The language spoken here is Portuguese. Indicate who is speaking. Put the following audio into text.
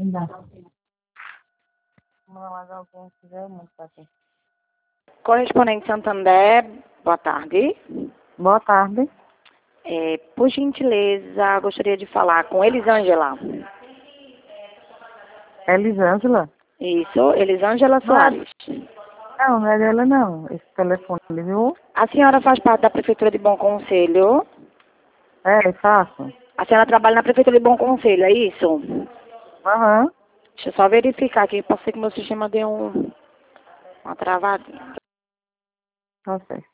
Speaker 1: Ainda. Mas alguém quiser muito aqui.
Speaker 2: Correspondente Santander, boa tarde.
Speaker 1: Boa tarde.
Speaker 2: Por gentileza, gostaria de falar com Elisângela.
Speaker 1: Elisângela?
Speaker 2: Isso, Elisângela Soares.
Speaker 1: Não é dela não. Esse telefone, viu?
Speaker 2: A senhora faz parte da Prefeitura de Bom Conselho?
Speaker 1: Faço.
Speaker 2: A senhora trabalha na Prefeitura de Bom Conselho, é isso?
Speaker 1: Aham.
Speaker 2: Deixa eu só verificar aqui, pode ser que meu sistema deu uma travadinha.
Speaker 1: Tá certo.